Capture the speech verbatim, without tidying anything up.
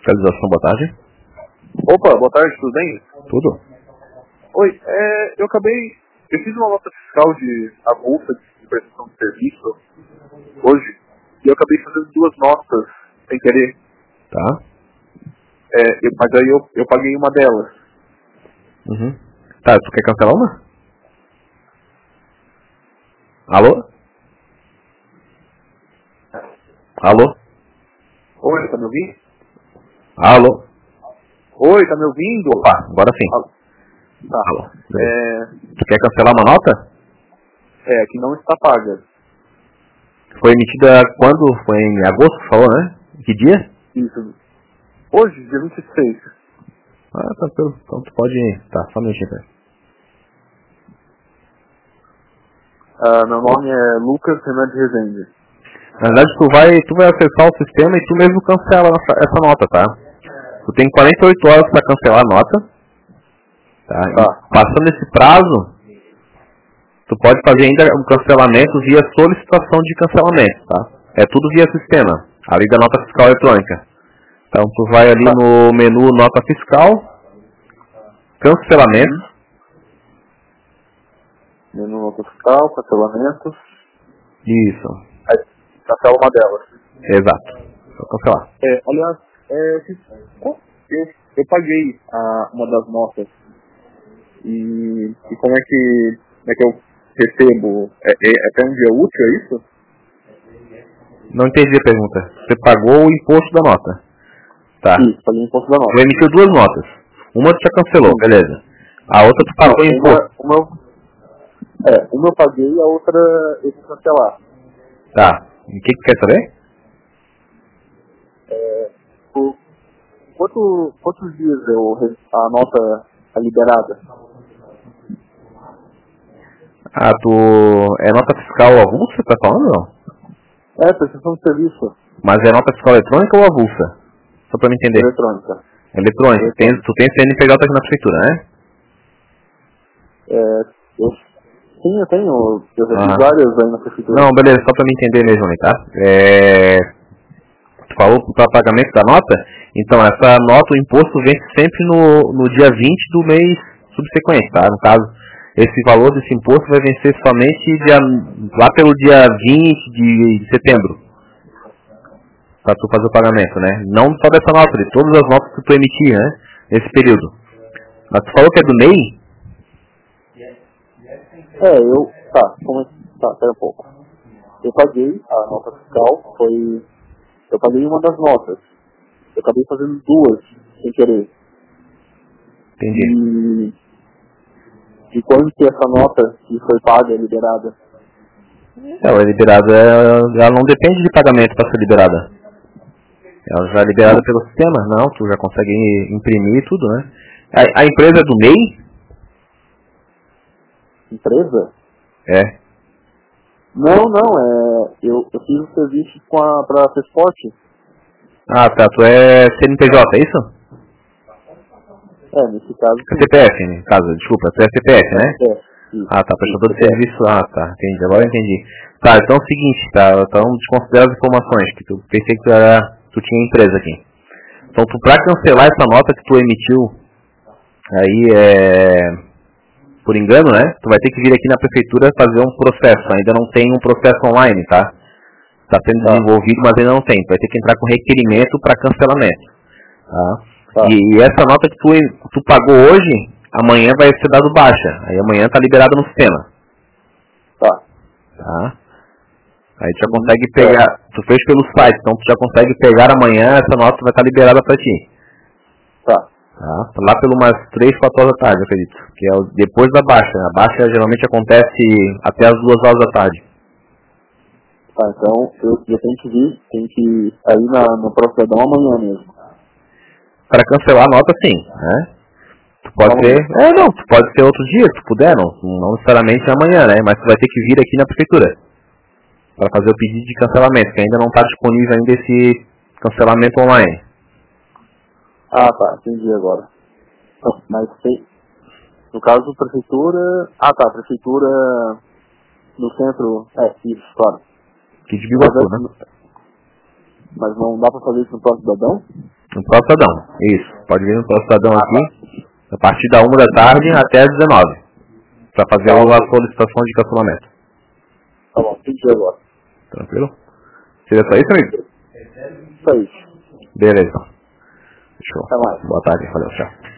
Fiscalização, boa tarde. Opa, boa tarde, tudo bem? Tudo. Oi, é, eu acabei, eu fiz uma nota fiscal de avulsa de prestação de serviço hoje, e eu acabei fazendo duas notas sem querer. Tá. É, eu, mas aí eu, eu paguei uma delas. Uhum. Tá, tu quer cancelar uma? Alô? Alô? Oi, tá me ouvindo? Alô? Oi, tá me ouvindo? Opa, agora sim. Alô. Tá. Alô. É, Tu quer cancelar uma nota? é, que não está paga. Foi emitida quando? Foi em agosto que falou, né? Que dia? Isso. Hoje, dia vinte e seis. Ah, tranquilo. Então tu pode... Tá, só um minutinho, cara. Ah, meu nome é Lucas Renan de Rezende. Na verdade, tu vai, tu vai acessar o sistema e tu mesmo cancela essa, essa nota, tá? Tu tem quarenta e oito horas para cancelar a nota. Tá? E Tá. passando esse prazo, tu pode fazer ainda o cancelamento via solicitação de cancelamento, tá? É tudo via sistema, além da nota fiscal eletrônica. Então tu vai ali Tá. no menu nota fiscal, cancelamento. Uhum. Menu nota fiscal, cancelamento. Isso, Aí, cancela uma delas. exato. Vou cancelar. É, aliás, é, se- eu, eu paguei a, uma das notas e, e como é que como é que eu recebo? É, é até um dia útil, é isso? Não entendi a pergunta. Você pagou o imposto da nota. Tá. Isso, paguei o imposto da Tu nota. emitiu duas notas. Uma tu já cancelou, Sim. beleza. A outra tu pagou o Não, imposto. uma, uma, eu- é, uma eu paguei e a outra eu vou cancelar. Tá. E o que que tu quer saber? É, por quanto, quantos dias eu, re- a nota é liberada? Ah, tu... É nota fiscal avulsa que tá falando, não? É, prestação de serviço Mas é nota fiscal eletrônica ou avulsa? Só pra me entender. eletrônica. Eletrônica. Tem, eletrônica. tu tem C N P J aqui na prefeitura, né? É, eu, sim, eu tenho, eu já fiz Aham. várias aí na prefeitura. Não, beleza, só pra me entender mesmo aí, tá? É... Tu falou para pagamento da nota? Então, essa nota, o imposto vence sempre no, no dia vinte do mês subsequente, tá? No caso, esse valor desse imposto vai vencer somente dia, lá pelo dia vinte de setembro, para tu fazer o pagamento, né? Não só dessa nota, de todas as notas que tu emitir, né? Nesse período. Mas tu falou que é do M E I? É, eu, tá, como é, tá, pera um pouco. Eu paguei a nota fiscal, foi, eu paguei uma das notas. Eu acabei fazendo duas, sem querer. Entendi. E, e quando que essa nota que foi paga é liberada? Ela é liberada, ela não depende de pagamento para ser liberada. Ela já é liberada pelo sistema? Não, tu já consegue imprimir tudo, né? A, a empresa é do M E I? Empresa? É. Não, não, é, eu, eu fiz o serviço com a, pra Fesporte. Ah, tá, tu é C N P J, é isso? É, nesse caso, sim. C P F, no caso, desculpa, tu é C P F, né? É, isso. Ah, tá, prestador de C P F. serviço, ah, tá, entendi, agora eu entendi. Tá, então é o seguinte, tá, então desconsidera as informações, que tu pensei que tu, era, tu tinha empresa aqui. Então, tu, pra cancelar essa nota que tu emitiu, aí é... por engano, né? Tu vai ter que vir aqui na prefeitura fazer um processo. Ainda não tem um processo online, tá? Está sendo desenvolvido, mas ainda não tem. Tu vai ter que entrar com requerimento para cancelamento. Tá? Tá. E, e essa nota que tu, tu pagou hoje, amanhã vai ser dado baixa. Aí amanhã tá liberado no sistema. Tá. Tá? Aí tu já consegue pegar. Tu fez pelo site, então tu já consegue pegar amanhã, essa nota vai estar liberada para ti. Tá. Tá? Lá pelo umas três, quatro horas da tarde, eu acredito. Que é o, depois da baixa. A baixa geralmente acontece até as duas horas da tarde. Tá, então eu, eu tenho que vir, tenho que ir aí na, no procedão amanhã mesmo. Para cancelar a nota, sim. Né? Tu pode Amanhã. ser. É, não, tu pode ser outro dia, se puder, não. Não necessariamente amanhã, né? Mas tu vai ter que vir aqui na prefeitura. Para fazer o pedido de cancelamento, que ainda não está disponível ainda esse cancelamento online. Ah, tá, entendi agora. Então, mas tem, no caso, prefeitura... Ah, tá, prefeitura no centro... É, isso, claro. Que de Biguaçu, né? Mas, mas não dá pra fazer isso no próprio cidadão? No Prostadão, isso. Pode vir no Prostadão aqui, a partir da uma da tarde até as dezenove. Para fazer tá, a solicitação de cancelamento. Tá bom, pedi agora. Tranquilo? Seria só isso, amigo? Só isso. Beleza. Show. Até mais. Boa tarde, valeu, tchau.